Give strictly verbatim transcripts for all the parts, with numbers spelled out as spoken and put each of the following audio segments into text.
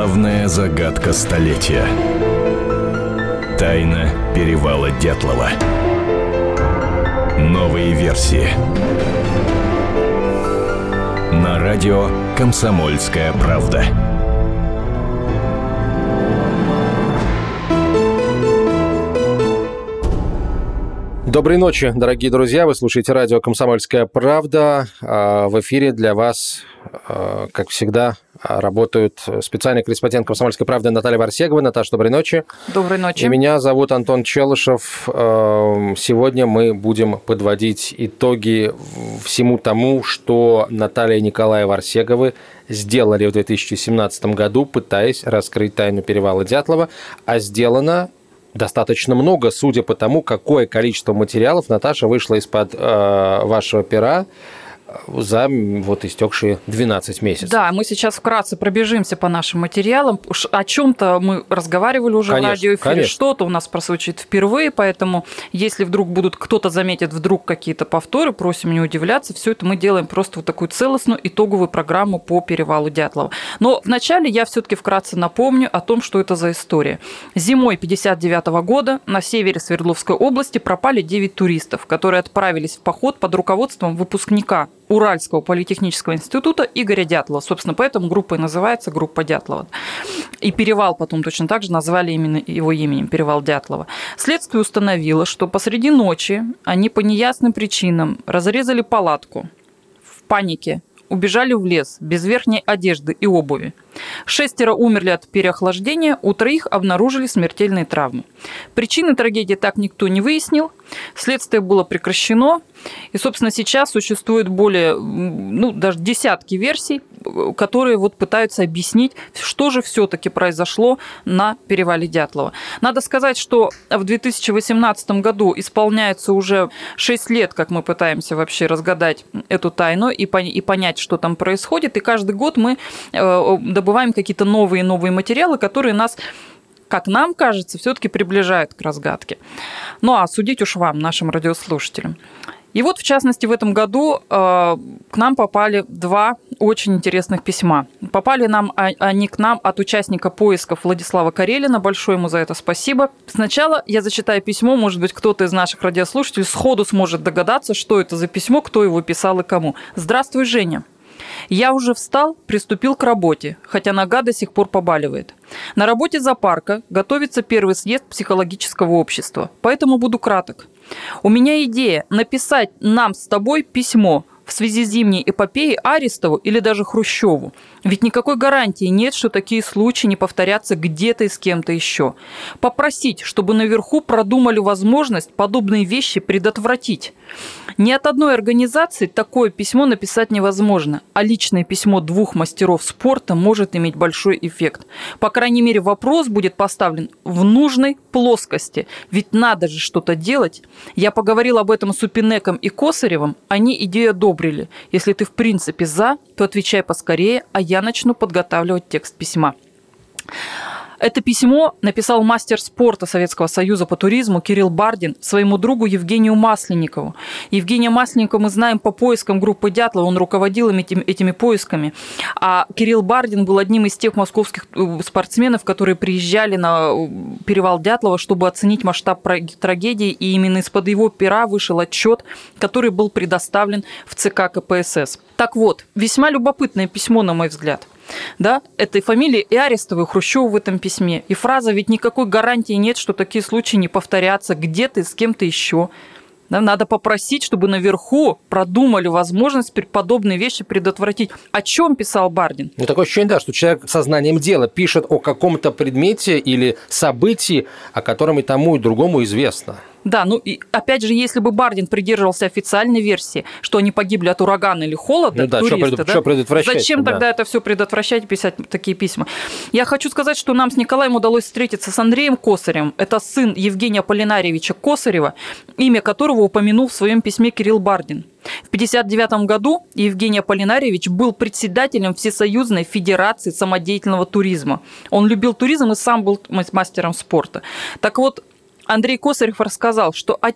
Главная загадка столетия. Тайна перевала Дятлова. Новые версии. На радио «Комсомольская правда». Доброй ночи, дорогие друзья. Вы слушаете радио «Комсомольская правда». В эфире для вас, как всегда, работают специальный корреспондент «Комсомольской правды» Наталья Варсегова. Наташа, доброй ночи. Доброй ночи. И меня зовут Антон Челышев. Сегодня мы будем подводить итоги всему тому, что Наталья и Николай Варсеговы сделали в две тысячи семнадцатом году, пытаясь раскрыть тайну перевала Дятлова, а сделано достаточно много, судя по тому, какое количество материалов, Наташа, вышло из-под э, вашего пера за вот истекшие двенадцать месяцев. Да, мы сейчас вкратце пробежимся по нашим материалам. О чем-то мы разговаривали уже конечно, в радиоэфире, конечно. Что-то у нас прозвучит впервые, поэтому если вдруг будут, кто-то заметит вдруг какие-то повторы, просим не удивляться, все это мы делаем просто вот такую целостную итоговую программу по перевалу Дятлова. Но вначале я все-таки вкратце напомню о том, что это за история. Зимой пятьдесят девятого года на севере Свердловской области пропали девять туристов, которые отправились в поход под руководством выпускника Уральского политехнического института Игоря Дятлова. Собственно, поэтому группа и называется группа Дятлова. И перевал потом точно так же назвали именно его именем, перевал Дятлова. Следствие установило, что посреди ночи они по неясным причинам разрезали палатку в панике, убежали в лес без верхней одежды и обуви. Шестеро умерли от переохлаждения, у троих обнаружили смертельные травмы. Причины трагедии так никто не выяснил, следствие было прекращено, и, собственно, сейчас существует более, ну, даже десятки версий, которые вот пытаются объяснить, что же все-таки произошло на перевале Дятлова. Надо сказать, что в две тысячи восемнадцатом году исполняется уже шесть лет, как мы пытаемся вообще разгадать эту тайну и понять, что там происходит, и каждый год мы добываем какие-то новые и новые материалы, которые нас, как нам кажется, все-таки приближают к разгадке. Ну а судить уж вам, нашим радиослушателям. И вот, в частности, в этом году э, к нам попали два очень интересных письма. Попали нам они к нам от участника поисков Владислава Карелина. Большое ему за это спасибо. Сначала я зачитаю письмо. Может быть, кто-то из наших радиослушателей сходу сможет догадаться, что это за письмо, кто его писал и кому. «Здравствуй, Женя. Я уже встал, приступил к работе, хотя нога до сих пор побаливает. На работе зоопарка готовится первый съезд психологического общества, поэтому буду краток. У меня идея написать нам с тобой письмо в связи с зимней эпопеей Арестову или даже Хрущеву. Ведь никакой гарантии нет, что такие случаи не повторятся где-то и с кем-то еще. Попросить, чтобы наверху продумали возможность подобные вещи предотвратить. Ни от одной организации такое письмо написать невозможно, а личное письмо двух мастеров спорта может иметь большой эффект. По крайней мере, вопрос будет поставлен в нужной плоскости, ведь надо же что-то делать. Я поговорил об этом с Упинеком и Косаревым, они идею одобрили. Если ты в принципе за, то отвечай поскорее, а я начну подготавливать текст письма». Это письмо написал мастер спорта Советского Союза по туризму Кирилл Бардин своему другу Евгению Масленникову. Евгения Масленникова мы знаем по поискам группы Дятлова, он руководил этими, этими поисками. А Кирилл Бардин был одним из тех московских спортсменов, которые приезжали на перевал Дятлова, чтобы оценить масштаб трагедии, и именно из-под его пера вышел отчет, который был предоставлен в ЦК ка пэ эс эс. Так вот, весьма любопытное письмо, на мой взгляд. Да, этой фамилии и Арестову, и Хрущеву в этом письме. И фраза «ведь никакой гарантии нет, что такие случаи не повторятся где-то и с кем-то еще». Да, надо попросить, чтобы наверху продумали возможность подобные вещи предотвратить. О чем писал Бардин? Ну, такое ощущение, да, что человек сознанием дела пишет о каком-то предмете или событии, о котором и тому, и другому известно. Да, ну и опять же, если бы Бардин придерживался официальной версии, что они погибли от урагана или холода, ну, да, туристы, что, да? Что предотвращать? Зачем да. тогда это все предотвращать и писать такие письма? Я хочу сказать, что нам с Николаем удалось встретиться с Андреем Косаревым. Это сын Евгения Аполлинарьевича Косарева, имя которого упомянул в своем письме Кирилл Бардин. В пятьдесят девятом году Евгений Аполлинарьевич был председателем Всесоюзной Федерации самодеятельного туризма. Он любил туризм и сам был мастером спорта. Так вот, Андрей Косарев рассказал, что отец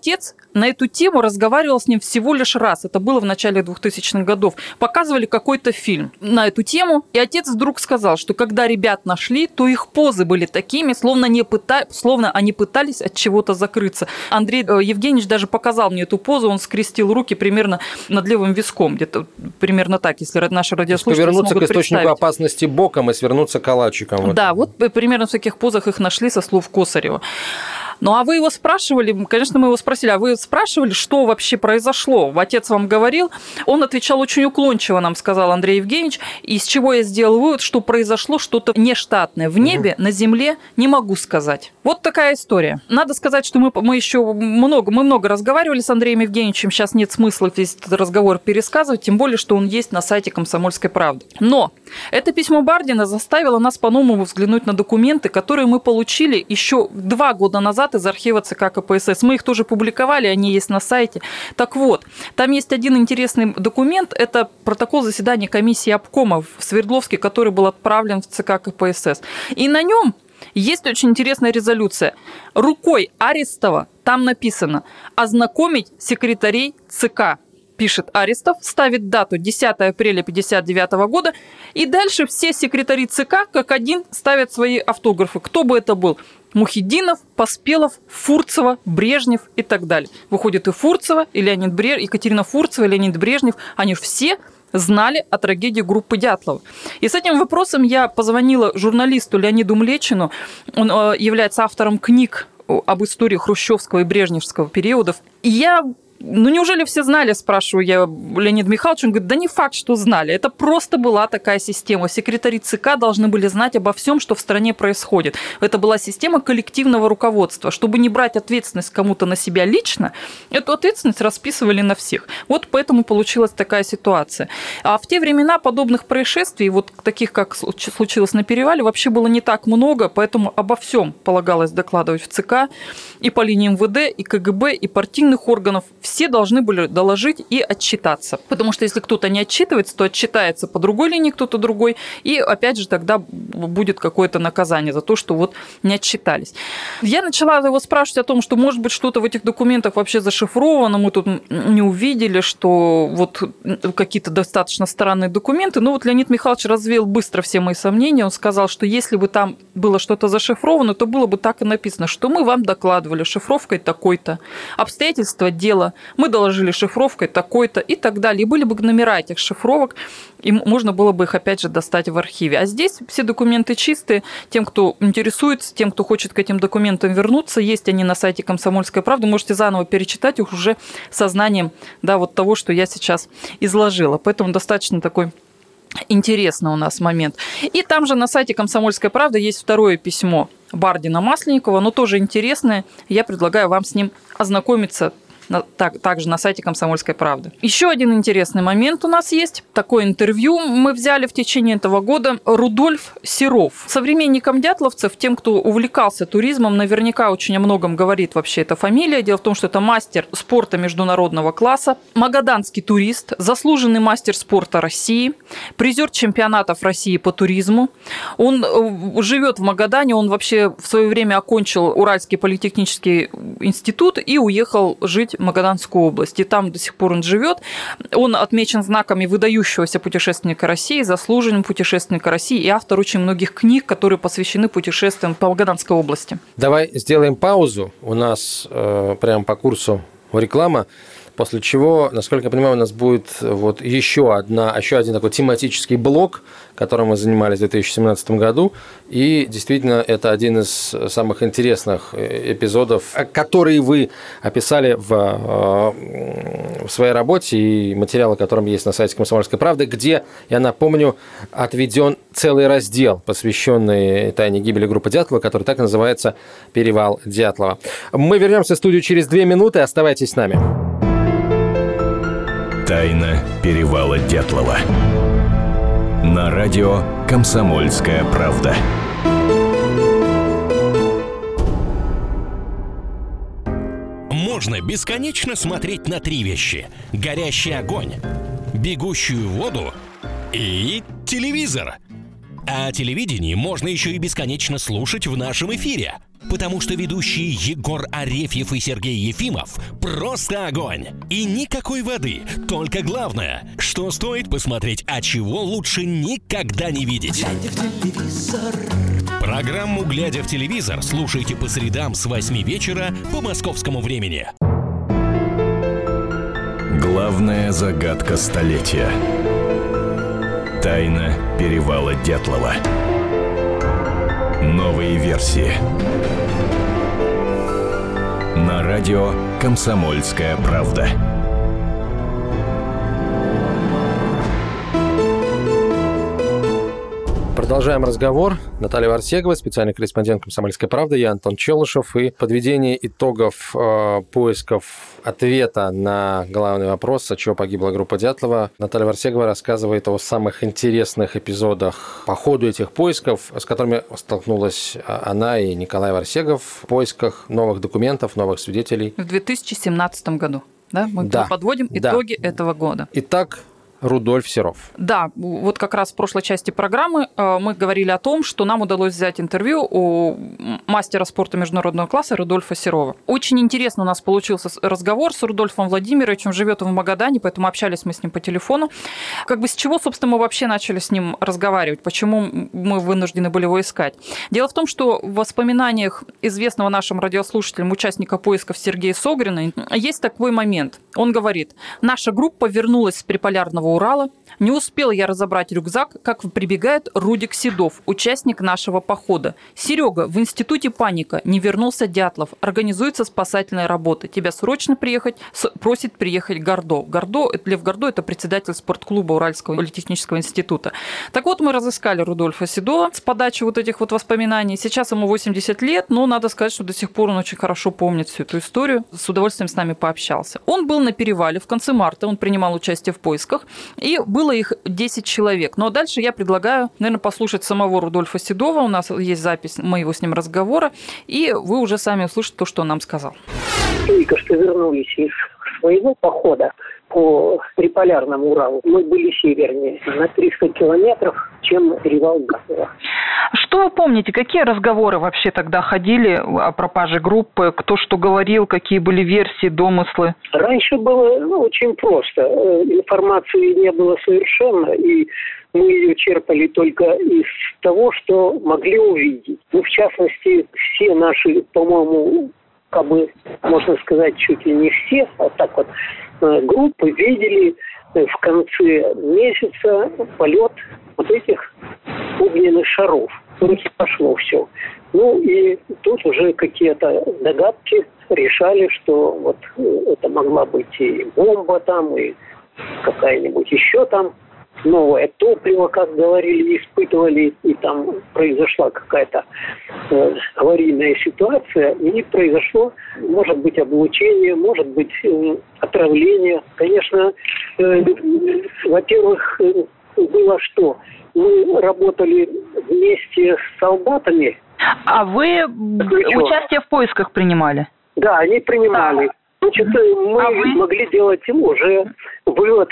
на эту тему разговаривал с ним всего лишь раз. Это было в начале двухтысячных годов. Показывали какой-то фильм на эту тему, и отец вдруг сказал, что когда ребят нашли, то их позы были такими, словно, не пыта... словно они пытались от чего-то закрыться. Андрей Евгеньевич даже показал мне эту позу, он скрестил руки примерно над левым виском, где-то примерно так, если наши радиослушатели повернуться смогут к источнику представить. Опасности боком и свернуться калачиком. Да, вот примерно в таких позах их нашли, со слов Косарева. Ну, а вы его спрашивали, конечно, мы его спросили, а вы спрашивали, что вообще произошло? Отец вам говорил? Он отвечал очень уклончиво, нам сказал Андрей Евгеньевич, из чего я сделал вывод, что произошло что-то нештатное. В небе, угу. на земле не могу сказать. Вот такая история. Надо сказать, что мы, мы еще много, мы много разговаривали с Андреем Евгеньевичем, сейчас нет смысла весь этот разговор пересказывать, тем более, что он есть на сайте «Комсомольской правды». Но это письмо Бардина заставило нас по-новому взглянуть на документы, которые мы получили еще два года назад из архива ЦК КПСС. Мы их тоже публиковали, они есть на сайте. Так вот, там есть один интересный документ, это протокол заседания комиссии обкома в Свердловске, который был отправлен в ЦК КПСС. И на нем есть очень интересная резолюция. Рукой Арестова там написано «ознакомить секретарей ЦК». Пишет Арестов, ставит дату десятое апреля пятьдесят девятого года, и дальше все секретари ЦК как один ставят свои автографы. Кто бы это был? Мухиддинов, Поспелов, Фурцева, Брежнев и так далее. Выходит и Фурцева, и Леонид Брежнев, Екатерина Фурцева, и Леонид Брежнев, они все знали о трагедии группы Дятлова. И с этим вопросом я позвонила журналисту Леониду Млечину, он является автором книг об истории хрущевского и брежневского периодов. И я Ну, неужели все знали, спрашиваю я Леонида Михайловича, он говорит, да не факт, что знали. Это просто была такая система. Секретари ЦК должны были знать обо всем, что в стране происходит. Это была система коллективного руководства. Чтобы не брать ответственность кому-то на себя лично, эту ответственность расписывали на всех. Вот поэтому получилась такая ситуация. А в те времена подобных происшествий, вот таких, как случилось на Перевале, вообще было не так много, поэтому обо всем полагалось докладывать в ЦК, и по линии МВД, и КГБ, и партийных органов. Все должны были доложить и отчитаться. Потому что если кто-то не отчитывается, то отчитается по другой линии кто-то другой, и опять же тогда будет какое-то наказание за то, что вот не отчитались. Я начала его спрашивать о том, что может быть что-то в этих документах вообще зашифровано, мы тут не увидели, что вот какие-то достаточно странные документы. Но вот Леонид Михайлович развеял быстро все мои сомнения. Он сказал, что если бы там было что-то зашифровано, то было бы так и написано, что мы вам докладывали шифровкой такой-то, обстоятельства дела, мы доложили шифровкой такой-то и так далее. И были бы номера этих шифровок, и можно было бы их опять же достать в архиве. А здесь все документы чистые. Тем, кто интересуется, тем, кто хочет к этим документам вернуться, есть они на сайте «Комсомольской правды». Можете заново перечитать их уже сознанием, да, вот того, что я сейчас изложила. Поэтому достаточно такой интересный у нас момент. И там же на сайте «Комсомольской правды» есть второе письмо Бардина Масленникова, но тоже интересное. Я предлагаю вам с ним ознакомиться Так, также на сайте «Комсомольской правды». Еще один интересный момент у нас есть. Такое интервью мы взяли в течение этого года. Рудольф Серов. Современникам дятловцев, тем, кто увлекался туризмом, наверняка очень о многом говорит вообще эта фамилия. Дело в том, что это мастер спорта международного класса, магаданский турист, заслуженный мастер спорта России, призер чемпионатов России по туризму. Он живет в Магадане, он вообще в свое время окончил Уральский политехнический институт и уехал жить в Магаданскую область. И там до сих пор он живет. Он отмечен знаками выдающегося путешественника России, заслуженным путешественника России и автор очень многих книг, которые посвящены путешествиям по Магаданской области. Давай сделаем паузу. У нас э, прямо по курсу реклама. После чего, насколько я понимаю, у нас будет вот еще, одна, еще один такой тематический блок, которым мы занимались в две тысячи семнадцатом году. И действительно, это один из самых интересных эпизодов, которые вы описали в, в своей работе и материалы, которым есть на сайте «Комсомольской правды», где, я напомню, отведен целый раздел, посвященный тайне гибели группы Дятлова, который так и называется «Перевал Дятлова». Мы вернемся в студию через две минуты. Оставайтесь с нами. Тайна перевала Дятлова. На радио «Комсомольская правда». Можно бесконечно смотреть на три вещи: горящий огонь, бегущую воду и телевизор. А телевидение можно еще и бесконечно слушать в нашем эфире. Потому что ведущие Егор Арефьев и Сергей Ефимов просто огонь. И никакой воды, только главное, что стоит посмотреть, а чего лучше никогда не видеть. Глядя в телевизор. Программу «Глядя в телевизор» слушайте по средам с восьми вечера по московскому времени. Главная загадка столетия. Тайна перевала Дятлова. Новые версии. На радио «Комсомольская правда». Продолжаем разговор. Наталья Варсегова, специальный корреспондент «Комсомольской правды», я Антон Челышев. И подведение итогов э, поисков ответа на главный вопрос, от чего погибла группа Дятлова, Наталья Варсегова рассказывает о самых интересных эпизодах по ходу этих поисков, с которыми столкнулась она и Николай Варсегов в поисках новых документов, новых свидетелей. В две тысячи семнадцатом году. Да? Мы да. подводим итоги да. этого года. Итак, Рудольф Серов. Да, вот как раз в прошлой части программы мы говорили о том, что нам удалось взять интервью у мастера спорта международного класса Рудольфа Серова. Очень интересно у нас получился разговор с Рудольфом Владимировичем, живет он в Магадане, поэтому общались мы с ним по телефону. Как бы с чего, собственно, мы вообще начали с ним разговаривать, почему мы вынуждены были его искать? Дело в том, что в воспоминаниях известного нашим радиослушателям участника поисков Сергея Согрина есть такой момент. Он говорит: наша группа вернулась с приполярного Урала. Не успел я разобрать рюкзак, как прибегает Рудик Седов, участник нашего похода. Серега, в институте паника, не вернулся Дятлов, организуется спасательная работа. Тебя срочно приехать, просит приехать Гордо. Гордо, Лев Гордо – это председатель спортклуба Уральского политехнического института. Так вот, мы разыскали Рудольфа Седова с подачи вот этих вот воспоминаний. Сейчас ему восемьдесят лет, но надо сказать, что до сих пор он очень хорошо помнит всю эту историю. С удовольствием с нами пообщался. Он был на перевале в конце марта, он принимал участие в поисках. И было их десять человек. Но дальше я предлагаю, наверное, послушать самого Рудольфа Седова. У нас есть запись моего с ним разговора. И вы уже сами услышите то, что он нам сказал. Только что вернулись из своего похода по приполярному Уралу. Мы были севернее, на триста километров, чем перевал Дятлова. Что вы помните? Какие разговоры вообще тогда ходили о пропаже группы? Кто что говорил? Какие были версии, домыслы? Раньше было ну, очень просто. Информации не было совершенно, и мы ее черпали только из того, что могли увидеть. Ну, в частности, все наши, по-моему, как бы, можно сказать, чуть ли не все, а так вот, группы видели в конце месяца полет вот этих огненных шаров. В руки пошло все. Ну и тут уже какие-то догадки решали, что вот это могла быть и бомба там, и какая-нибудь еще там новое топливо, как говорили, испытывали, и там произошла какая-то э, аварийная ситуация, и произошло, может быть, облучение, может быть, э, отравление. Конечно, э, во-первых, э, было что? Мы работали вместе с солдатами. А вы Ключевым. Участие в поисках принимали? Да, они принимали. Да. Значит, мы а могли делать уже вывод,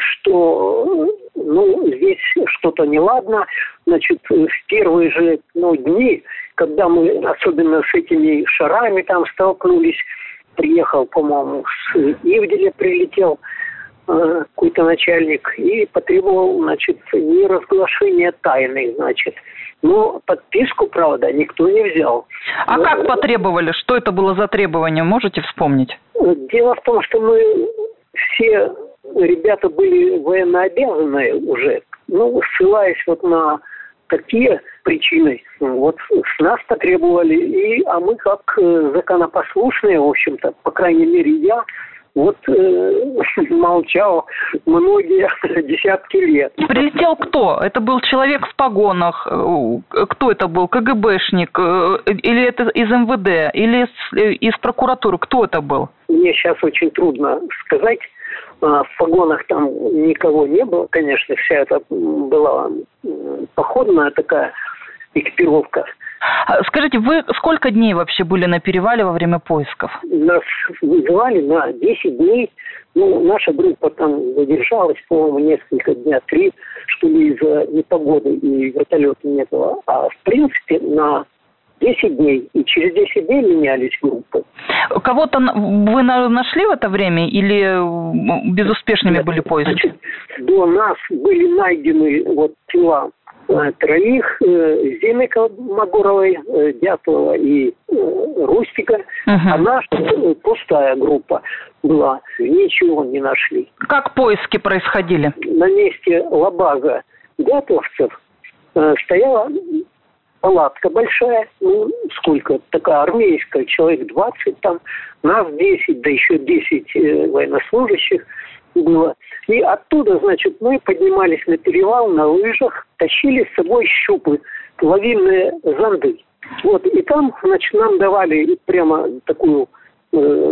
что ну, здесь что-то неладно. Значит, в первые же ну, дни, когда мы особенно с этими шарами там столкнулись, приехал, по-моему, с Ивделя прилетел э, какой-то начальник и потребовал, значит, неразглашения тайны, значит. Но подписку, правда, никто не взял. А Но... как потребовали? Что это было за требование? Можете вспомнить? Дело в том, что мы все ребята были военнообязанные уже. Ну, ссылаясь вот на такие причины, вот с нас потребовали. И, а мы как законопослушные, в общем-то, по крайней мере я, вот э, молчал многие десятки лет. Прилетел кто? Это был человек в погонах? Кто это был? КГБшник? Или это из эм вэ дэ? Или из прокуратуры? Кто это был? Мне сейчас очень трудно сказать. В погонах там никого не было, конечно. Вся это была походная такая экипировка. Скажите, вы сколько дней вообще были на перевале во время поисков? Нас вызывали на десять дней. Ну, наша группа там задержалась, по-моему, несколько дня, три, что ли, из-за непогоды и вертолета не было. А в принципе на десять дней. И через десять дней менялись группы. Кого-то вы нашли в это время или безуспешными Нет, были поиски? Значит, до нас были найдены вот тела троих, Зины Магоровой, Дятлова и Рустика. Угу. А наша пустая группа была. Ничего не нашли. Как поиски происходили? На месте лабаза дятловцев стояла палатка большая, ну, сколько, такая армейская, человек двадцать там, нас десять, да еще десять э, военнослужащих было. И оттуда, значит, мы поднимались на перевал на лыжах, тащили с собой щупы, лавинные зонды. Вот, и там, значит, нам давали прямо такую э,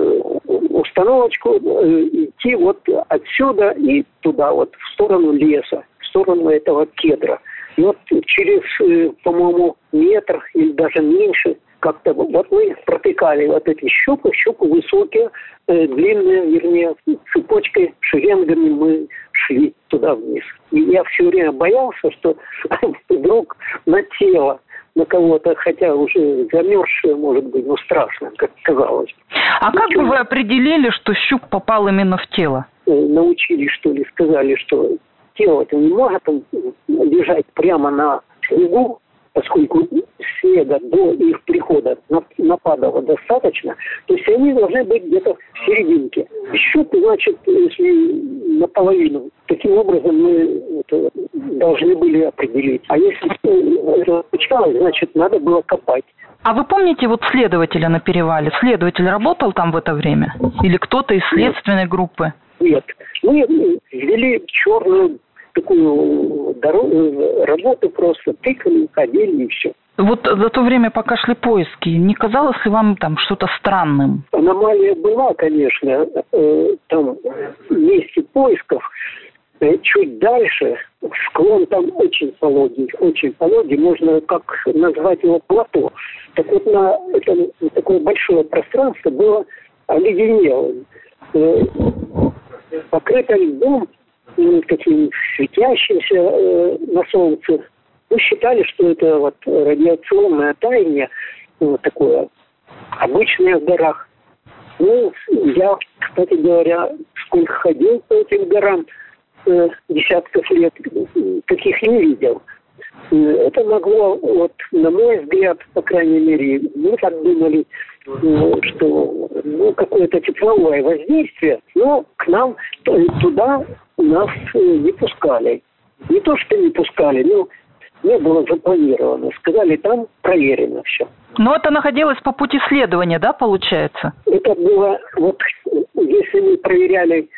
установочку э, идти вот отсюда и туда, вот, в сторону леса, в сторону этого кедра. И вот через, по-моему, метр или даже меньше как-то вот мы протыкали вот эти щупы, щупы высокие, э, длинные, вернее, цепочкой, шеренгами мы шли туда вниз. И я все время боялся, что вдруг на тело, на кого-то, хотя уже замерзшее, может быть, но страшно, как казалось. А как бы вы определили, что щуп попал именно в тело? Научили, что ли, сказали, что тело-то не может лежать прямо на снегу, поскольку снега до их прихода нападало достаточно, то есть они должны быть где-то в серединке. Щупы, значит, если наполовину. Таким образом мы это должны были определить. А если это получалось, значит, надо было копать. А вы помните вот следователя на перевале? Следователь работал там в это время? Или кто-то из следственной Нет. группы? Нет. Мы ввели черную такую дорогу, работу просто, тыкали, ходили и все. Вот за то время, пока шли поиски, не казалось ли вам там что-то странным? Аномалия была, конечно. Там в месте поисков чуть дальше склон там очень пологий, очень пологий, можно как назвать его плато. Так вот на этом такое большое пространство было оледенелым, покрыто льдом, таким светящимся э, на солнце. Мы считали, что это вот радиационное таяние, вот такое обычное в горах. Ну, я, кстати говоря, сколько ходил по этим горам, э, десятков лет, таких не видел. Это могло, вот, на мой взгляд, по крайней мере, мы так думали, что ну, какое-то тепловое воздействие, но к нам туда нас не пускали. Не то, что не пускали, но не было запланировано. Сказали, там проверено все. Но это находилось по пути следования, да, получается? Это было, вот, если мы проверяли,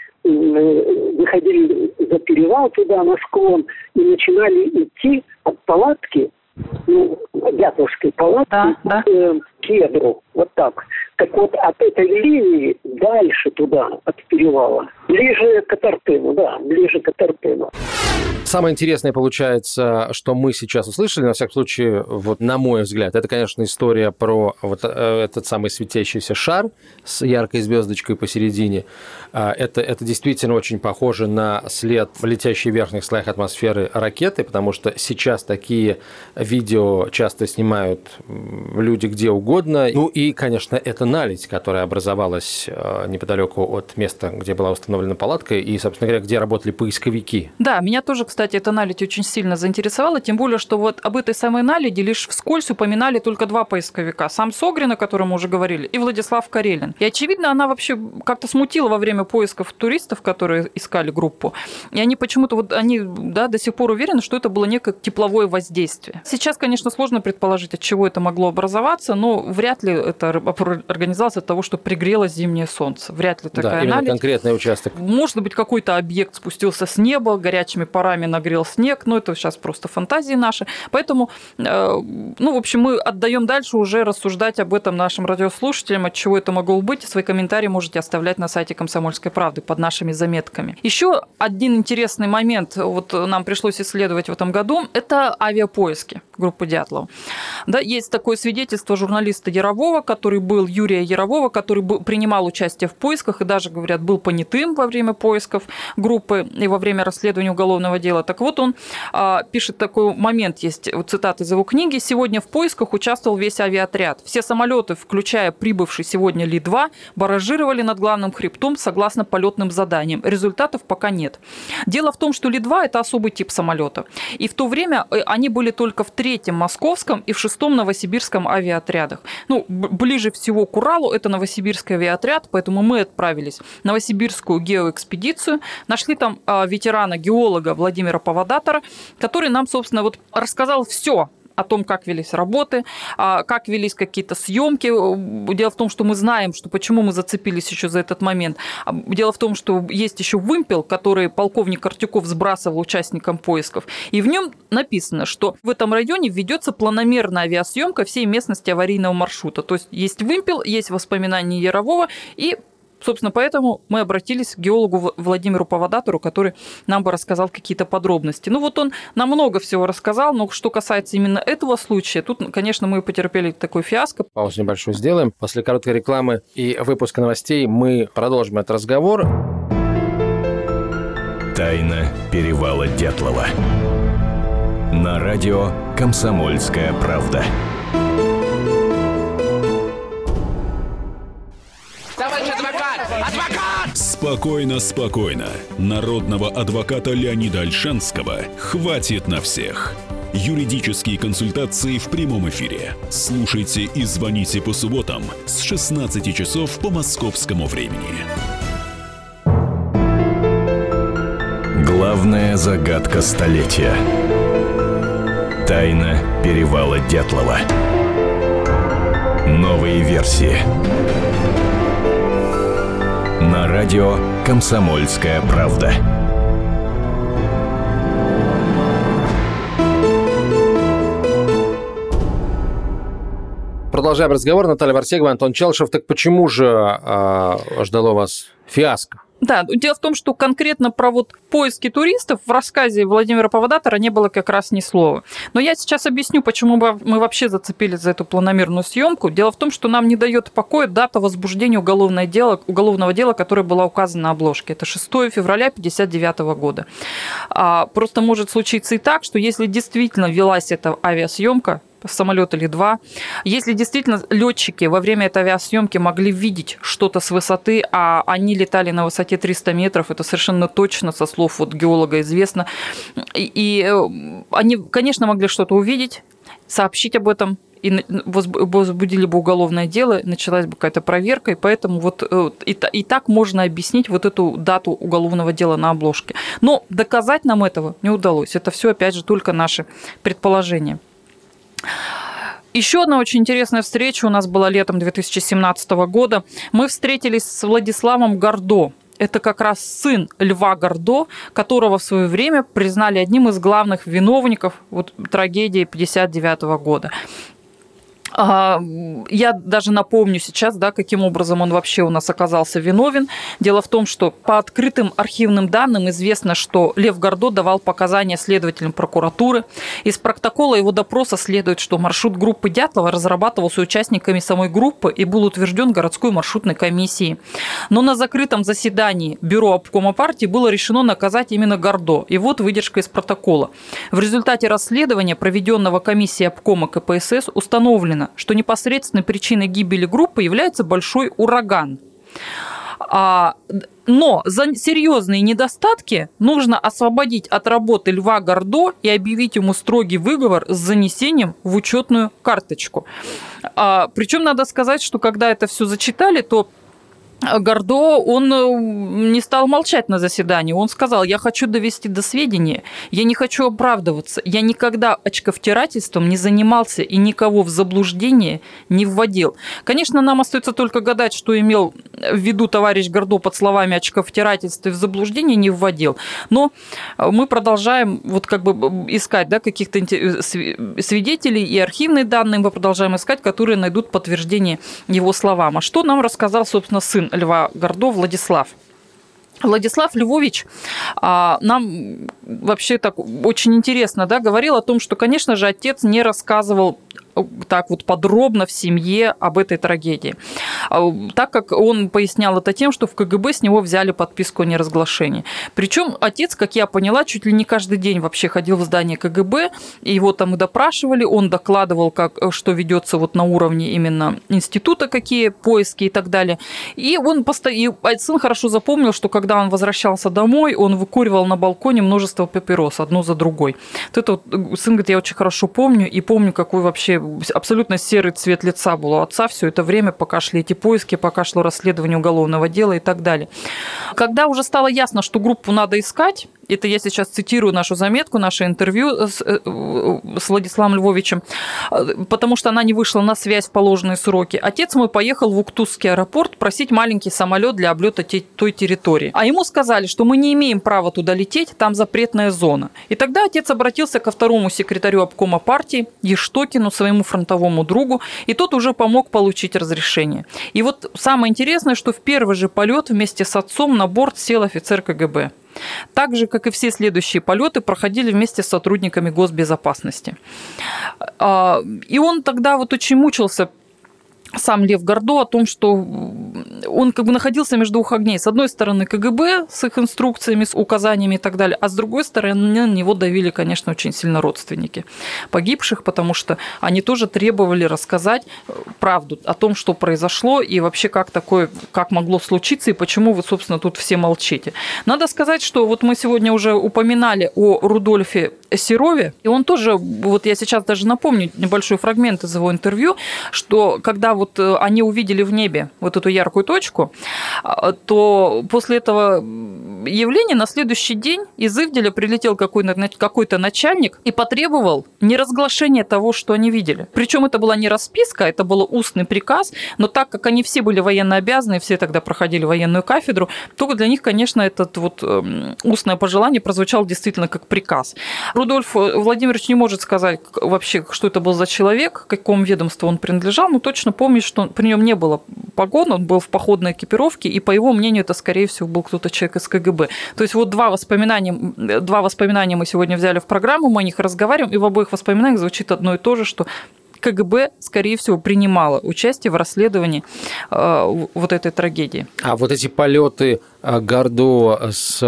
выходили за перевал туда, на склон, и начинали идти от палатки, ну, Дятловской палатки, да, да. к кедру, вот так. Так вот, от этой линии дальше туда, от перевала, ближе к Атарпыну, да, ближе к Атарпыну. Самое интересное получается, что мы сейчас услышали, на всякий случай, вот на мой взгляд, это, конечно, история про вот этот самый светящийся шар с яркой звездочкой посередине. Это, это действительно очень похоже на след в летящей в верхних слоях атмосферы ракеты, потому что сейчас такие видео часто снимают люди где угодно. Ну и, конечно, это наледь, которая образовалась неподалеку от места, где была установлена палатка, и, собственно говоря, где работали поисковики. Да, меня тоже, кстати, эта наледь очень сильно заинтересовала, тем более, что вот об этой самой наледи лишь вскользь упоминали только два поисковика. Сам Согрин, о котором мы уже говорили, и Владислав Карелин. И, очевидно, она вообще как-то смутила во время поисков туристов, которые искали группу. И они почему-то, вот они, да, до сих пор уверены, что это было некое тепловое воздействие. Сейчас, конечно, сложно предположить, от чего это могло образоваться, но вряд ли это организовалось от того, что пригрелось зимнее солнце. Вряд ли такая да, именно наледь. Конкретный участок. Может быть, какой-то объект спустился с неба, горячими парами нагрел снег, но это сейчас просто фантазии наши. Поэтому, ну, в общем, мы отдаем дальше уже рассуждать об этом нашим радиослушателям, от чего это могло быть. Свои комментарии можете оставлять на сайте «Комсомольской правды» под нашими заметками. Еще один интересный момент, вот нам пришлось исследовать в этом году, это авиапоиски группы Дятлова. Да, есть такое свидетельство журналиста Ярового, который был, Юрия Ярового, который был, принимал участие в поисках и даже, говорят, был понятым во время поисков группы и во время расследования уголовного дела. Так вот, он а, пишет такой момент, есть цитата из его книги: «Сегодня в поисках участвовал весь авиаотряд. Все самолеты, включая прибывший сегодня Ли два, баражировали над главным хребтом согласно полетным заданиям. Результатов пока нет». Дело в том, что Ли два – это особый тип самолета. И в то время они были только в третьем московском и в шестом новосибирском авиаотрядах. Ну, ближе всего к Уралу это новосибирский авиаотряд, поэтому мы отправились в новосибирскую геоэкспедицию, нашли там ветерана-геолога Владимира Павадатора, который нам, собственно, вот рассказал все о том, как велись работы, как велись какие-то съемки. Дело в том, что мы знаем, что почему мы зацепились еще за этот момент. Дело в том, что есть еще вымпел, который полковник Артюков сбрасывал участникам поисков. И в нем написано, что в этом районе ведется планомерная авиасъемка всей местности аварийного маршрута. То есть есть вымпел, есть воспоминания Ярового, и собственно, поэтому мы обратились к геологу Владимиру Павадатору, который нам бы рассказал какие-то подробности. Ну вот он нам много всего рассказал, но что касается именно этого случая, тут, конечно, мы потерпели такой фиаско. Паузу небольшую сделаем. После короткой рекламы и выпуска новостей мы продолжим этот разговор. Тайна перевала Дятлова. На радио «Комсомольская правда». Спокойно, спокойно. Народного адвоката Леонида Ольшанского хватит на всех. Юридические консультации в прямом эфире. Слушайте и звоните по субботам с шестнадцати часов по московскому времени. Главная загадка столетия. Тайна перевала Дятлова. Новые версии. На радио «Комсомольская правда». Продолжаем разговор. Наталья Варсегова, Антон Челышев. Так почему же э, ждало вас фиаско? Да, дело в том, что конкретно про вот поиски туристов в рассказе Владимира Павадатора не было как раз ни слова. Но я сейчас объясню, почему мы вообще зацепились за эту планомерную съемку. Дело в том, что нам не дает покоя дата возбуждения уголовного дела, уголовного дела, которое была указана на обложке. Это шестого февраля тысяча девятьсот пятьдесят девятого года. А, просто может случиться и так, что если действительно велась эта авиасъемка, самолета Ли два. Если действительно летчики во время этой авиасъемки могли видеть что-то с высоты, а они летали на высоте триста метров, это совершенно точно со слов вот геолога известно, и, и они, конечно, могли что-то увидеть, сообщить об этом, и возбудили бы уголовное дело, началась бы какая-то проверка, и поэтому вот и, и так можно объяснить вот эту дату уголовного дела на обложке. Но доказать нам этого не удалось. Это все, опять же, только наши предположения. Еще одна очень интересная встреча у нас была летом две тысячи семнадцатого года. Мы встретились с Владиславом Гордо. Это как раз сын Льва Гордо, которого в свое время признали одним из главных виновников вот, трагедии пятьдесят девятого года. Я даже напомню сейчас, да, каким образом он вообще у нас оказался виновен. Дело в том, что по открытым архивным данным известно, что Лев Гордо давал показания следователям прокуратуры. Из протокола его допроса следует, что маршрут группы Дятлова разрабатывался участниками самой группы и был утвержден городской маршрутной комиссией. Но на закрытом заседании бюро обкома партии было решено наказать именно Гордо. И вот выдержка из протокола. В результате расследования, проведенного комиссией обкома ка пэ эс эс, установлено, что непосредственной причиной гибели группы является большой ураган. Но за серьезные недостатки нужно освободить от работы Льва Гордо и объявить ему строгий выговор с занесением в учетную карточку. Причем надо сказать, что когда это все зачитали, то Гордо, он не стал молчать на заседании. Он сказал: я хочу довести до сведения, я не хочу оправдываться, я никогда очковтирательством не занимался и никого в заблуждение не вводил. Конечно, нам остается только гадать, что имел в виду товарищ Гордо под словами очковтирательство и в заблуждение не вводил. Но мы продолжаем вот как бы искать, да, каких-то свидетелей и архивные данные мы продолжаем искать, которые найдут подтверждение его словам. А что нам рассказал, собственно, сын Льва Гордо Владислав? Владислав Львович нам вообще так очень интересно, да, говорил о том, что, конечно же, отец не рассказывал так вот подробно в семье об этой трагедии. Так как он пояснял это тем, что в КГБ с него взяли подписку о неразглашении. Причем отец, как я поняла, чуть ли не каждый день вообще ходил в здание КГБ, и его там и допрашивали, он докладывал, как, что ведется вот на уровне именно института, какие поиски и так далее. И он постоянно, сын хорошо запомнил, что когда он возвращался домой, он выкуривал на балконе множество папирос, одну за другой. Вот это вот, сын говорит, я очень хорошо помню, и помню, какой вообще абсолютно серый цвет лица был у отца все это время, пока шли эти поиски, пока шло расследование уголовного дела и так далее. Когда уже стало ясно, что группу надо искать, это я сейчас цитирую нашу заметку, наше интервью с, с Владиславом Львовичем, потому что она не вышла на связь в положенные сроки. Отец мой поехал в Уктусский аэропорт просить маленький самолет для облета той территории. А ему сказали, что мы не имеем права туда лететь, там запретная зона. И тогда отец обратился ко второму секретарю обкома партии Ештокину, своему фронтовому другу, и тот уже помог получить разрешение. И вот самое интересное, что в первый же полет вместе с отцом на борт сел офицер КГБ. Так же, как и все следующие полеты, проходили вместе с сотрудниками госбезопасности. И он тогда вот очень мучился, сам Лев Гордо, о том, что он как бы находился между двух огней. С одной стороны КГБ с их инструкциями, с указаниями и так далее, а с другой стороны на него давили, конечно, очень сильно родственники погибших, потому что они тоже требовали рассказать правду о том, что произошло и вообще как такое, как могло случиться и почему вы, собственно, тут все молчите. Надо сказать, что вот мы сегодня уже упоминали о Рудольфе Серове, и он тоже, вот я сейчас даже напомню небольшой фрагмент из его интервью, что когда вот они увидели в небе вот эту яркую точку, то после этого явления на следующий день из Ивделя прилетел какой-то начальник и потребовал неразглашения того, что они видели. Причем это была не расписка, это был устный приказ, но так как они все были военно обязаны, все тогда проходили военную кафедру, то для них, конечно, это вот устное пожелание прозвучало действительно как приказ. Рудольф Владимирович не может сказать вообще, что это был за человек, к какому ведомству он принадлежал, но точно помнит, что при нем не было погон, он был в походной экипировке, и по его мнению это, скорее всего, был кто-то человек из КГБ. То есть вот два воспоминания, два воспоминания мы сегодня взяли в программу, мы о них разговариваем, и в обоих воспоминаниях звучит одно и то же, что КГБ, скорее всего, принимало участие в расследовании э, вот этой трагедии. А вот эти полеты Гордо с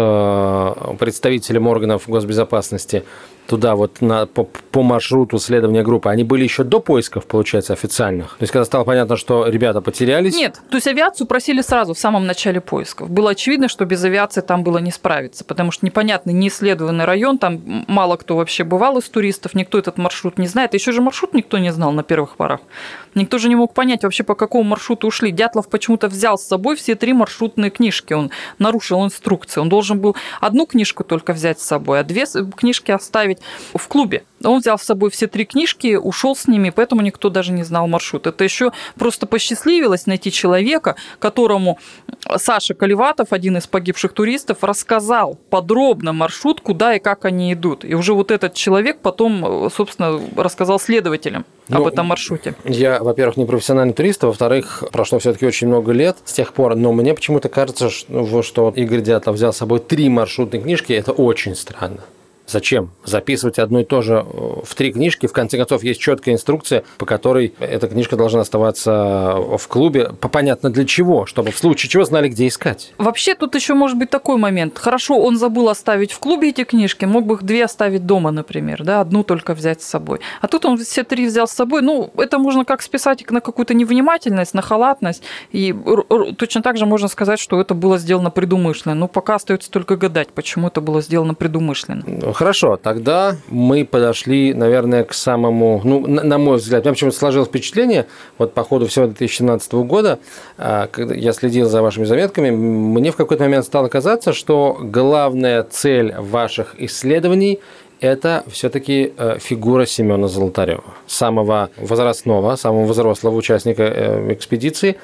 э, представителем органов госбезопасности туда вот на, по, по маршруту следования группы, они были еще до поисков, получается, официальных? То есть, когда стало понятно, что ребята потерялись? Нет, то есть авиацию просили сразу, в самом начале поисков. Было очевидно, что без авиации там было не справиться, потому что непонятный, неисследованный район, там мало кто вообще бывал из туристов, никто этот маршрут не знает. Еще же маршрут никто не знал на первых порах. Никто же не мог понять вообще, по какому маршруту ушли. Дятлов почему-то взял с собой все три маршрутные книжки. Он нарушил инструкции. Он должен был одну книжку только взять с собой, а две книжки оставить в клубе. Он взял с собой все три книжки, ушел с ними, поэтому никто даже не знал маршрут. Это еще просто посчастливилось найти человека, которому Саша Колеватов, один из погибших туристов, рассказал подробно маршрут, куда и как они идут. И уже вот этот человек потом, собственно, рассказал следователям об ну, этом маршруте. Я, во-первых, не профессиональный турист, а во-вторых, прошло все-таки очень много лет с тех пор, но мне почему-то кажется, что, что Игорь Дятлов взял с собой три маршрутные книжки, это очень странно. Зачем записывать одно и то же в три книжки? В конце концов, есть четкая инструкция, по которой эта книжка должна оставаться в клубе. Понятно для чего, чтобы в случае чего знали, где искать. Вообще, тут еще может быть такой момент. Хорошо, он забыл оставить в клубе эти книжки, мог бы их две оставить дома, например, да, одну только взять с собой. А тут он все три взял с собой. Ну, это можно как списать на какую-то невнимательность, на халатность. И точно так же можно сказать, что это было сделано предумышленно. Но пока остается только гадать, почему это было сделано предумышленно. Хорошо, тогда мы подошли, наверное, к самому, ну, на мой взгляд, у меня почему-то сложилось впечатление, вот по ходу всего две тысячи семнадцатого года, когда я следил за вашими заметками, мне в какой-то момент стало казаться, что главная цель ваших исследований – это все-таки фигура Семена Золотарева, самого возрастного, самого взрослого участника экспедиции.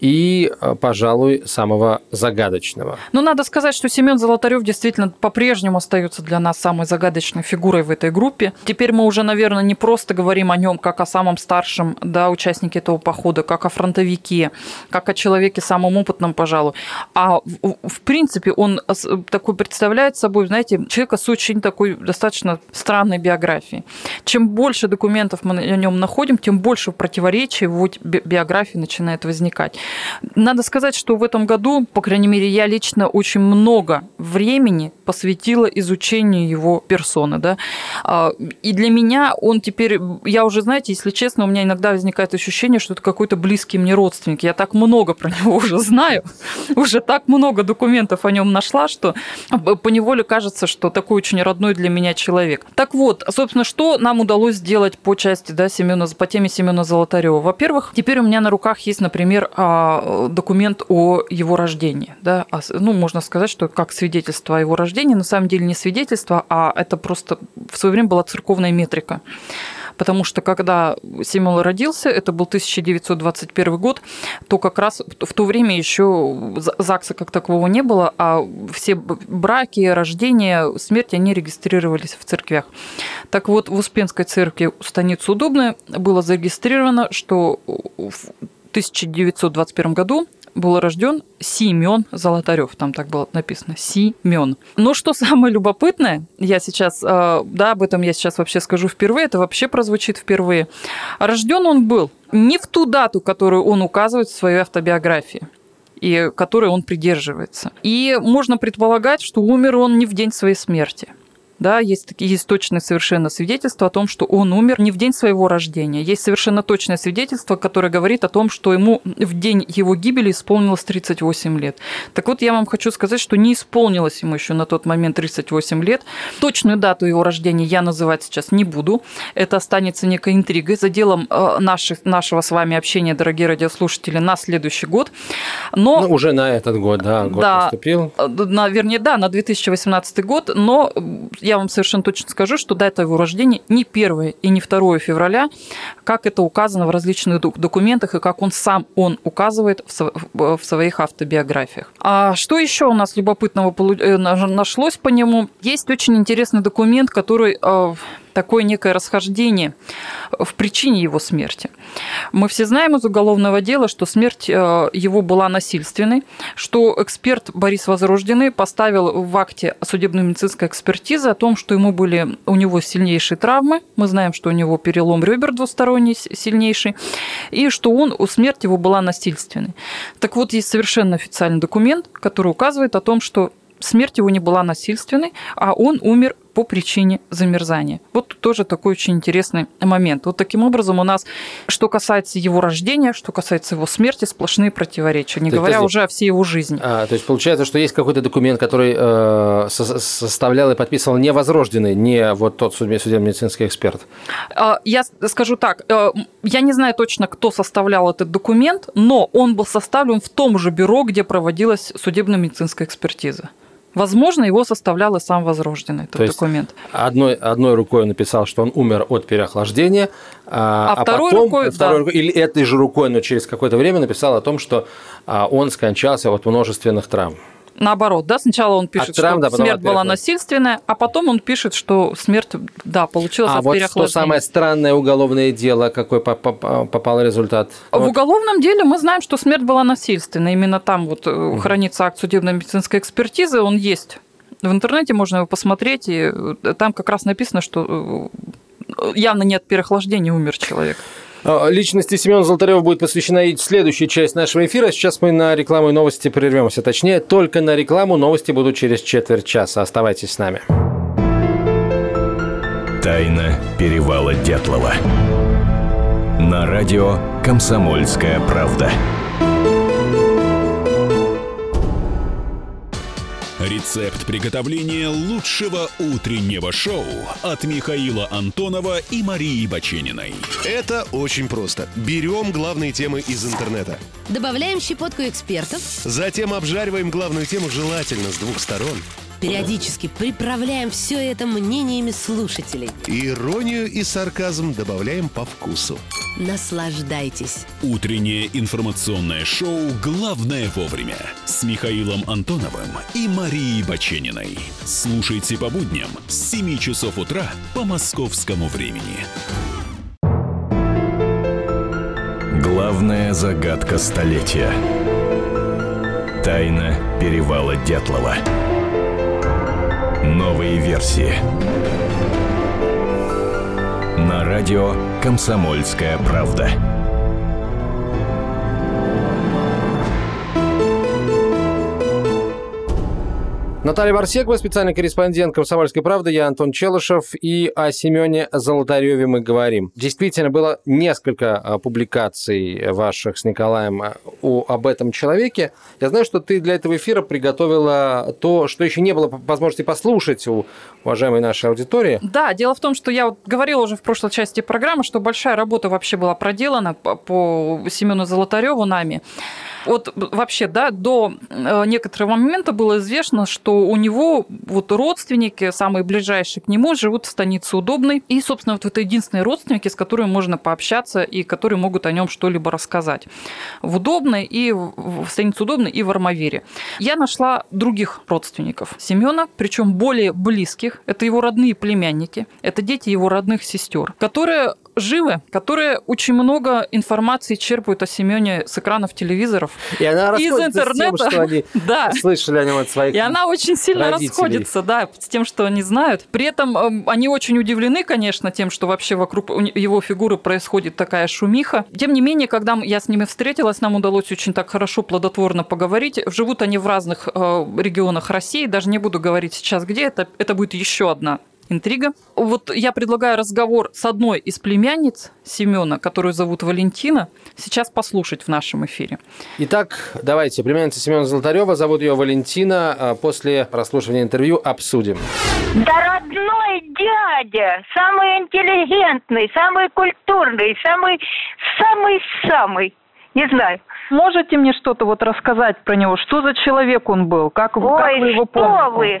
и, пожалуй, самого загадочного. Ну, надо сказать, что Семен Золотарев действительно по-прежнему остается для нас самой загадочной фигурой в этой группе. Теперь мы уже, наверное, не просто говорим о нем как о самом старшем, да, участнике этого похода, как о фронтовике, как о человеке самом опытном, пожалуй. А в, в принципе он такой представляет собой, знаете, человека с очень такой достаточно странной биографией. Чем больше документов мы о нем находим, тем больше противоречий в его биографии начинает возникать. Надо сказать, что в этом году, по крайней мере, я лично очень много времени посвятила изучению его персоны. Да? И для меня он теперь, я уже, знаете, если честно, у меня иногда возникает ощущение, что это какой-то близкий мне родственник. Я так много про него уже знаю, уже так много документов о нем нашла, что поневоле кажется, что такой очень родной для меня человек. Так вот, собственно, что нам удалось сделать по части, да, Семена, по теме Семена Золотарева? Во-первых, теперь у меня на руках есть, например, документ о его рождении. Да? Ну, можно сказать, что как свидетельство о его рождении, на самом деле не свидетельство, а это просто в свое время была церковная метрика. Потому что когда Семен родился, это был тысяча девятьсот двадцать первый год, то как раз в то время еще ЗАГСа как такового не было, а все браки, рождения, смерти, они регистрировались в церквях. Так вот, в Успенской церкви станицы Удобной было зарегистрировано, что в тысяча девятьсот двадцать первом году был рожден Семен Золотарев, там так было написано, Семен. Но что самое любопытное, я сейчас, да, об этом я сейчас вообще скажу впервые, это вообще прозвучит впервые. Рожден он был не в ту дату, которую он указывает в своей автобиографии, и которой он придерживается. И можно предполагать, что умер он не в день своей смерти. Да, есть такие, есть точное совершенно свидетельство о том, что он умер не в день своего рождения. Есть совершенно точное свидетельство, которое говорит о том, что ему в день его гибели исполнилось тридцать восемь лет. Так вот, я вам хочу сказать, что не исполнилось ему еще на тот момент тридцать восемь лет. Точную дату его рождения я называть сейчас не буду. Это останется некой интригой за делом наших, нашего с вами общения, дорогие радиослушатели, на следующий год. Но, ну, уже на этот год, да, год да, наступил. На, вернее, да, на две тысячи восемнадцатый год, но я вам совершенно точно скажу, что дата его рождения не первое и не второе февраля, как это указано в различных документах и как он сам он указывает в своих автобиографиях. А что еще у нас любопытного нашлось по нему? Есть очень интересный документ, который такое некое расхождение в причине его смерти. Мы все знаем из уголовного дела, что смерть его была насильственной, что эксперт Борис Возрожденный поставил в акте судебно-медицинской экспертизы о том, что ему были, у него сильнейшие травмы, мы знаем, что у него перелом ребер двусторонний сильнейший, и что он, смерть его была насильственной. Так вот, есть совершенно официальный документ, который указывает о том, что смерть его не была насильственной, а он умер по причине замерзания. Вот тут тоже такой очень интересный момент. Вот таким образом у нас, что касается его рождения, что касается его смерти, сплошные противоречия, не то говоря есть, уже о всей его жизни. А, то есть получается, что есть какой-то документ, который э, составлял и подписывал не Возрожденный, не вот тот судебно-медицинский эксперт? Я скажу так, я не знаю точно, кто составлял этот документ, но он был составлен в том же бюро, где проводилась судебно-медицинская экспертиза. Возможно, его составлял и сам Возрожденный, этот То документ. Одной, одной рукой он написал, что он умер от переохлаждения, а, а второй потом, рукой, второй да. рукой, или этой же рукой, но через какое-то время написал о том, что он скончался от множественных травм. Наоборот, да, сначала он пишет, травм, что да, смерть была насильственная, а потом он пишет, что смерть, да, получилась а от вот переохлаждения. А вот что самое странное уголовное дело, какой попал результат? В вот. уголовном деле мы знаем, что смерть была насильственная. Именно там вот угу. хранится акт судебно-медицинской экспертизы, он есть. В интернете можно его посмотреть, и там как раз написано, что явно не от переохлаждения умер человек. Личности Семена Золотарева будет посвящена и следующая часть нашего эфира. Сейчас мы на рекламу и новости прервемся. Точнее, только на рекламу. Новости будут через четверть часа. Оставайтесь с нами. Тайна перевала Дятлова. На радио «Комсомольская правда». Рецепт приготовления лучшего утреннего шоу от Михаила Антонова и Марии Бачениной. Это очень просто. Берем главные темы из интернета. Добавляем щепотку экспертов. Затем обжариваем главную тему желательно с двух сторон. Периодически приправляем все это мнениями слушателей. Иронию и сарказм добавляем по вкусу. Наслаждайтесь. Утреннее информационное шоу «Главное вовремя» с Михаилом Антоновым и Марией Бачениной. Слушайте по будням с семи часов утра по московскому времени. Главная загадка столетия. Тайна перевала Дятлова. Новые версии. На радио «Комсомольская правда». Наталья Варсегова, специальный корреспондент «Комсомольской правды», я Антон Челышев, и о Семене Золотареве мы говорим. Действительно, было несколько публикаций ваших с Николаем о, об этом человеке. Я знаю, что ты для этого эфира приготовила то, что еще не было возможности послушать у уважаемой нашей аудитории. Да, дело в том, что я вот говорила уже в прошлой части программы, что большая работа вообще была проделана по, по Семену Золотареву нами. Вот вообще, да, до некоторого момента было известно, что у него вот родственники, самые ближайшие к нему, живут в станице Удобной. И, собственно, вот это единственные родственники, с которыми можно пообщаться и которые могут о нем что-либо рассказать. В Удобной и в станице Удобной и в Армавире. Я нашла других родственников Семена, причем более близких. Это его родные племянники, это дети его родных сестер, которые живы, которые очень много информации черпают о Семене с экранов телевизоров, и она из интернета. С тем, что они да. слышали о нем от своих И она очень сильно родителей. расходится, да, с тем, что они знают. При этом э, они очень удивлены, конечно, тем, что вообще вокруг его фигуры происходит такая шумиха. Тем не менее, когда я с ними встретилась, нам удалось очень так хорошо, плодотворно поговорить. Живут они в разных э, регионах России, даже не буду говорить сейчас где, это, это будет еще одна интрига. Вот я предлагаю разговор с одной из племянниц Семена, которую зовут Валентина, сейчас послушать в нашем эфире. Итак, давайте, племянница Семена Золотарева, зовут ее Валентина. После прослушивания интервью обсудим. Да родной дядя, самый интеллигентный, самый культурный, самый, самый-самый, не знаю. Можете мне что-то вот рассказать про него? Что за человек он был? Как, Ой, как вы его помните? что вы?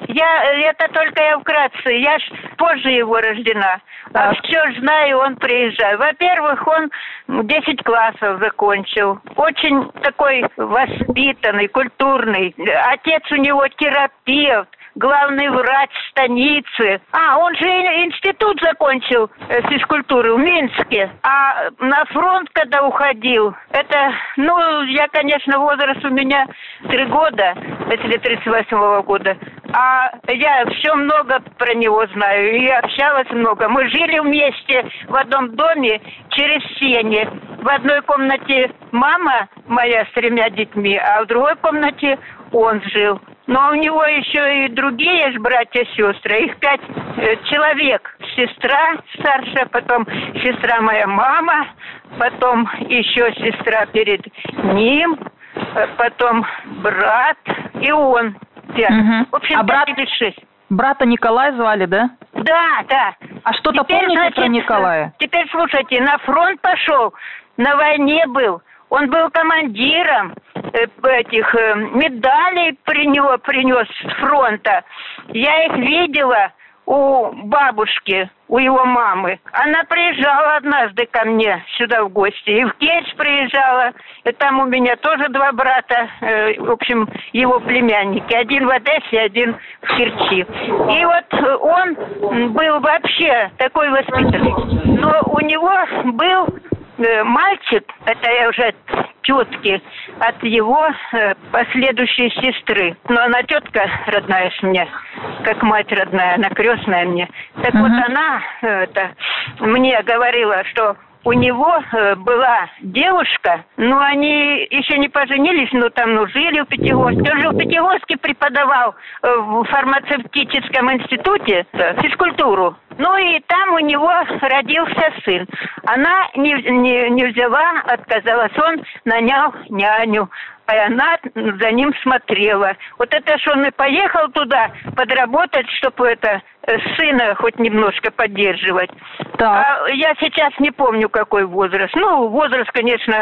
Я, это только я вкратце. Я ж позже его рождена. А все ж знаю, он приезжает. Во-первых, он десять классов закончил. Очень такой воспитанный, культурный. Отец у него терапевт. Главный врач станицы. А, он же институт закончил физкультуры в Минске. А на фронт, когда уходил, это, ну, я, конечно, возраст у меня три года, если тридцать восьмого года. А я все много про него знаю и общалась много. Мы жили вместе в одном доме через сени. В одной комнате мама моя с тремя детьми, а в другой комнате он жил. Но у него еще и другие же братья-сестры, их пять э, человек. Сестра старшая, потом сестра моя мама, потом еще сестра перед ним, э, потом брат и он. Угу. В общем, а брат, или шесть. Брата Николая звали, да? Да, да. А что-то теперь, помните значит, про Николая? Теперь слушайте, на фронт пошел, на войне был. Он был командиром э, этих э, медалей принес, принес с фронта. Я их видела у бабушки, у его мамы. Она приезжала однажды ко мне сюда в гости. И в Керчь приезжала. И там у меня тоже два брата, э, в общем, его племянники. Один в Одессе, один в Керчи. И вот он был вообще такой воспитанный. Но у него был мальчик, это я уже тетки, от его э, последующей сестры. Но она тетка родная с мне, как мать родная, она крестная мне. Так uh-huh. вот она э, это, мне говорила, что у него э, была девушка, но они еще не поженились, но там ну, жили в Пятигорске. Он же в Пятигорске преподавал э, в фармацевтическом институте э, физкультуру. Ну и там у него родился сын. Она не, не, не взяла, отказалась. Он нанял няню. И она за ним смотрела. Вот это ж он и поехал туда подработать, чтобы это сына хоть немножко поддерживать. А я сейчас не помню, какой возраст. Ну, возраст, конечно,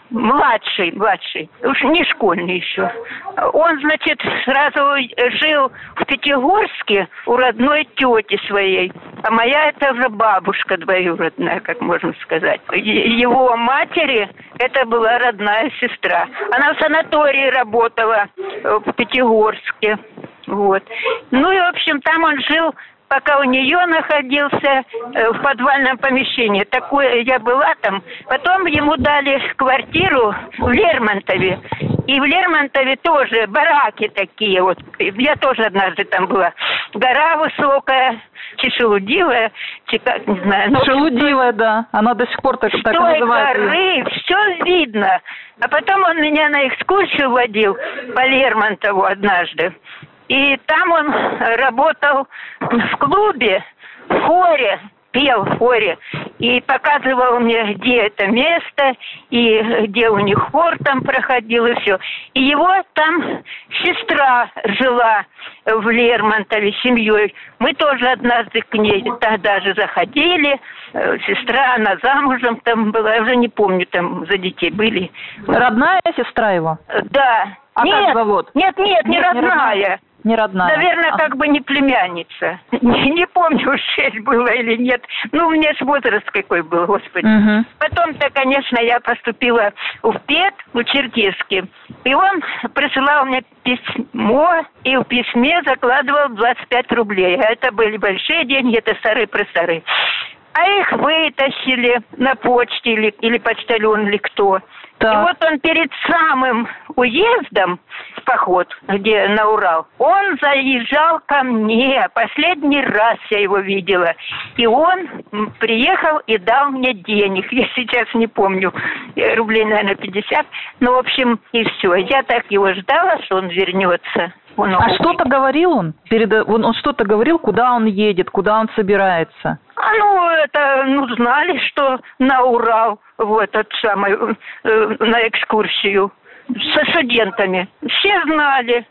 младший, младший, уж не школьный еще. Он, значит, сразу жил в Пятигорске у родной тети своей. А моя это уже бабушка двоюродная, как можно сказать. Его матери это была родная сестра. Она в санатории работала в Пятигорске. Вот. Ну и, в общем, там он жил, пока у нее находился в подвальном помещении. Такое я была там. Потом ему дали квартиру в Лермонтове. И в Лермонтове тоже бараки такие. Вот. Я тоже однажды там была. Гора высокая, шелудивая, не знаю. Ну, шелудивая, да. Она до сих пор так, так называется. Горы, все видно. А потом он меня на экскурсию водил по Лермонтову однажды. И там он работал в клубе, в хоре, пел в хоре. И показывал мне, где это место, и где у них хор там проходил, и все. И его там сестра жила в Лермонтове с семьей. Мы тоже однажды к ней тогда же заходили. Сестра, она замужем там была, я уже не помню, там за детей были. Родная сестра его? Да. А нет, как зовут? Нет, нет, не нет родная. Не родная. Не родная. Наверное, а. как бы не племянница. Не, не помню, шесть было или нет. Ну, у меня ж возраст какой был, господи. Угу. Потом-то, конечно, я поступила в ПЕД, в Черкесске. И он присылал мне письмо, и в письме закладывал двадцать пять рублей. А это были большие деньги, это старые-престарые. А их вытащили на почте или, или почтальон, или кто. Так. И вот он перед самым уездом в поход, где на Урал, он заезжал ко мне. Последний раз я его видела. И он приехал и дал мне денег. Я сейчас не помню, рублей, наверное, пятьдесят. Ну, в общем, и все. Я так его ждала, что он вернется. Он а что-то говорил он? Перед... Он, он что-то говорил, куда он едет, куда он собирается? А ну, это, ну, знали, что на Урал, в этот самый, э, на экскурсию со студентами. Все знали.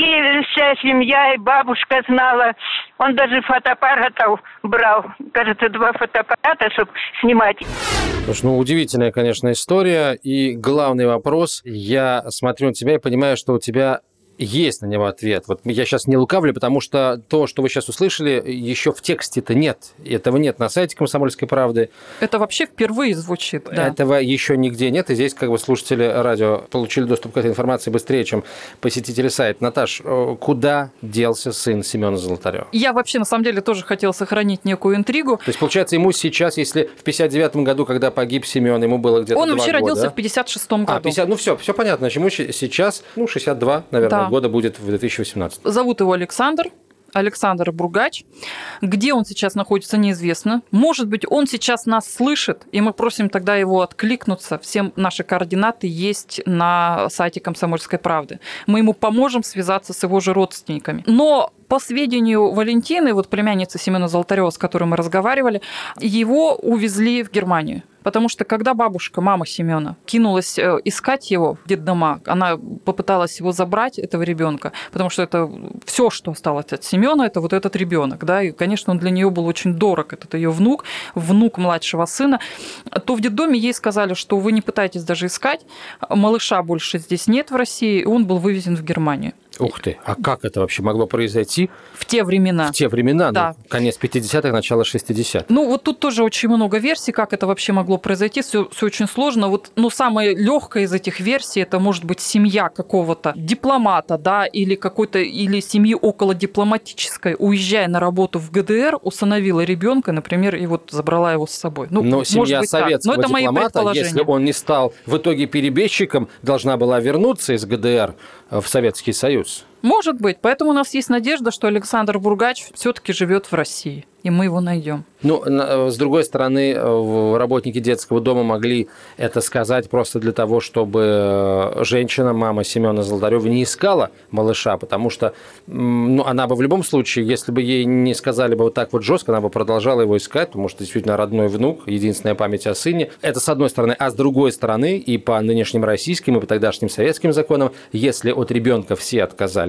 И вся семья, и бабушка знала. Он даже фотоаппаратов брал. Кажется, два фотоаппарата, чтобы снимать. Слушай, ну, удивительная, конечно, история. И главный вопрос. Я смотрю на тебя и понимаю, что у тебя есть на него ответ. Вот я сейчас не лукавлю, потому что то, что вы сейчас услышали, еще в тексте-то нет. Этого нет на сайте «Комсомольской правды». Это вообще впервые звучит. Да. Этого еще нигде нет. И здесь как бы слушатели радио получили доступ к этой информации быстрее, чем посетители сайта. Наташ, куда делся сын Семена Золотарева? Я вообще, на самом деле, тоже хотела сохранить некую интригу. То есть, получается, ему сейчас, если в пятьдесят девятом году, когда погиб Семен, ему было где-то Он два вообще года, родился да? в пятьдесят шестом году. А, пятьдесят, ну все, все понятно. Ему сейчас, ну, шестьдесят два, наверное, да. года будет в две тысячи восемнадцатом. Зовут его Александр. Александр Бургач. Где он сейчас находится, неизвестно. Может быть, он сейчас нас слышит, и мы просим тогда его откликнуться. Все наши координаты есть на сайте «Комсомольской правды». Мы ему поможем связаться с его же родственниками. Но по сведению Валентины, вот племянницы Семена Золотарева, с которой мы разговаривали, его увезли в Германию. Потому что когда бабушка, мама Семена, кинулась искать его в детдома, она попыталась его забрать, этого ребенка, потому что это все, что осталось от Семена, это вот этот ребенок, да, и, конечно, он для нее был очень дорог, этот ее внук, внук младшего сына, то в детдоме ей сказали, что вы не пытаетесь даже искать, малыша больше здесь нет в России, и он был вывезен в Германию. Ух ты, а как это вообще могло произойти? В те времена. В те времена, да. Ну, конец пятидесятых, начало шестидесятых. Ну, вот тут тоже очень много версий, как это вообще могло произойти, все, все очень сложно. Вот, ну, самая легкая из этих версий, это может быть семья какого-то дипломата, да, или какой-то, или семьи около дипломатической, уезжая на работу в ГДР, усыновила ребенка, например, и вот забрала его с собой. Ну, но семья советского Но это дипломата, если он не стал в итоге перебежчиком, должна была вернуться из ГДР в Советский Союз. Может быть. Поэтому у нас есть надежда, что Александр Бургач все-таки живет в России, и мы его найдем. Ну, с другой стороны, работники детского дома могли это сказать просто для того, чтобы женщина, мама Семена Золотарева, не искала малыша, потому что ну, она бы в любом случае, если бы ей не сказали бы вот так вот жестко, она бы продолжала его искать, потому что действительно родной внук, единственная память о сыне. Это с одной стороны. А с другой стороны, и по нынешним российским, и по тогдашним советским законам, если от ребенка все отказались,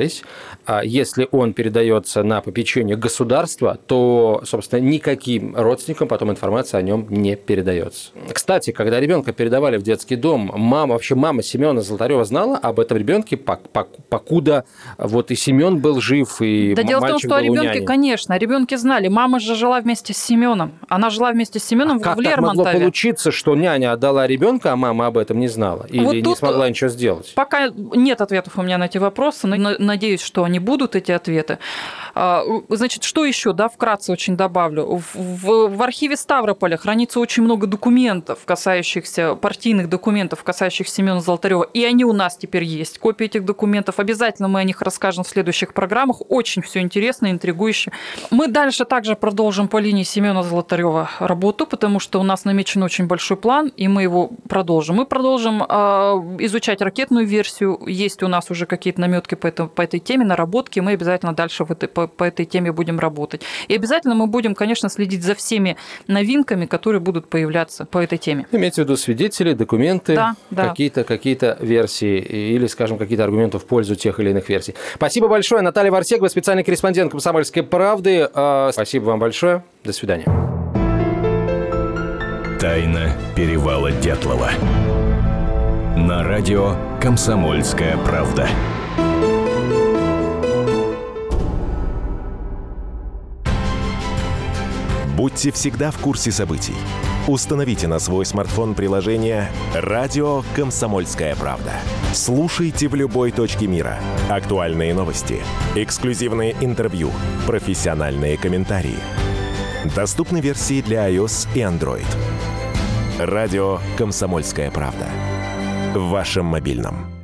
передавались. Если он передается на попечение государства, то, собственно, никаким родственникам потом информация о нем не передается. Кстати, когда ребенка передавали в детский дом, мама, вообще мама Семена Золотарева знала об этом ребенке, покуда вот и Семен был жив, и да, мальчик дело в том, что о ребенке, няне. Конечно, о ребенке знали. Мама же жила вместе с Семеном. Она жила вместе с Семеном а в как Лермонтове. Как могло получиться, что няня отдала ребенка, а мама об этом не знала? Или вот не смогла ничего сделать? Пока нет ответов у меня на эти вопросы, но надеюсь, что они будут, эти ответы. Значит, что еще, да, вкратце очень добавлю. В, в, в архиве Ставрополя хранится очень много документов, касающихся, партийных документов, касающихся Семена Золотарева, и они у нас теперь есть. Копии этих документов. Обязательно мы о них расскажем в следующих программах. Очень все интересно, интригующе. Мы дальше также продолжим по линии Семена Золотарева работу, потому что у нас намечен очень большой план, и мы его продолжим. Мы продолжим э, изучать ракетную версию. Есть у нас уже какие-то наметки по, это, по этой теме, наработки. Мы обязательно дальше в этой, по, по этой теме будем работать. И обязательно мы будем, конечно, следить за всеми новинками, которые будут появляться по этой теме. Имеется в виду свидетели, документы, да, да. Какие-то, какие-то версии или, скажем, какие-то аргументы в пользу тех или иных версий. Спасибо большое. Наталья Варсегова, специальный корреспондент «Комсомольской правды». Спасибо вам большое. До свидания. Тайна перевала Дятлова. На радио «Комсомольская правда». Будьте всегда в курсе событий. Установите на свой смартфон приложение «Радио Комсомольская правда». Слушайте в любой точке мира. Актуальные новости, эксклюзивные интервью, профессиональные комментарии. Доступны версии для iOS и Android. «Радио Комсомольская правда». В вашем мобильном.